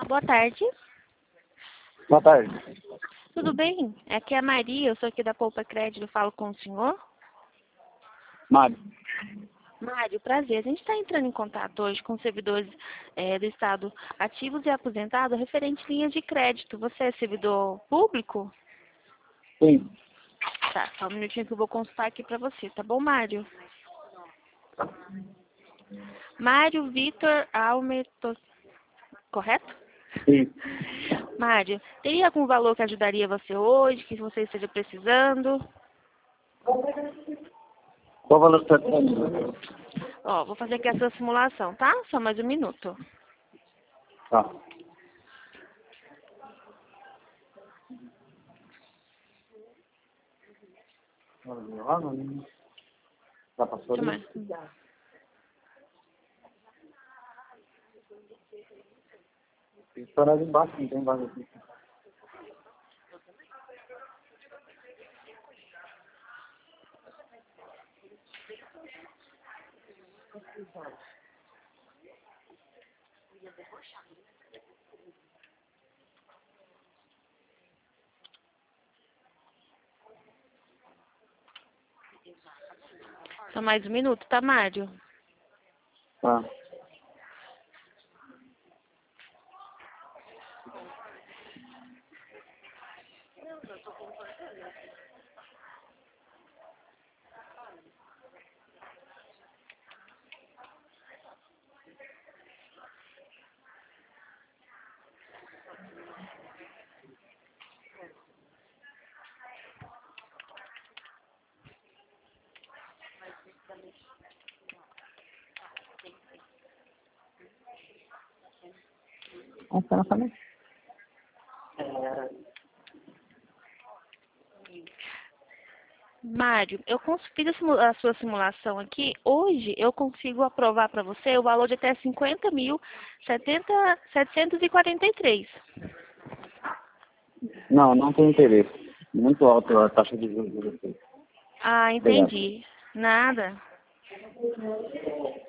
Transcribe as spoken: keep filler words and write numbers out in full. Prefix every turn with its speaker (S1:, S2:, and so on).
S1: Boa tarde.
S2: Boa tarde.
S1: Tudo bem? Aqui é a Maria, eu sou aqui da Poupa Crédito, falo com o senhor.
S2: Mário.
S1: Mário, prazer. A gente está entrando em contato hoje com servidores é, do Estado ativos e aposentados referente a linhas de crédito. Você é servidor público?
S2: Sim.
S1: Tá, só um minutinho que eu vou consultar aqui para você, tá bom, Mário? Mário Vitor Almeto, correto?
S2: Sim.
S1: Mário, teria algum valor que ajudaria você hoje, que você esteja precisando?
S2: Qual o valor que você está dando?
S1: Ó, vou fazer aqui a sua simulação, tá? Só mais um minuto.
S2: Tá. Já passou
S1: Deixa eu
S2: ali?
S1: mais.
S2: Tem que parar ali embaixo, não tem vaga aqui.
S1: Só mais um minuto, tá, Mário?
S2: Tá. Ah, tá na família.
S1: Mário, eu cons- fiz a, simu- a sua simulação aqui. Hoje eu consigo aprovar para você o valor de até cinquenta mil setecentos e quarenta e três.
S2: Não, não tem interesse. Muito alta a taxa de juros de vocês.
S1: Ah,
S2: Obrigado.
S1: entendi. Nada.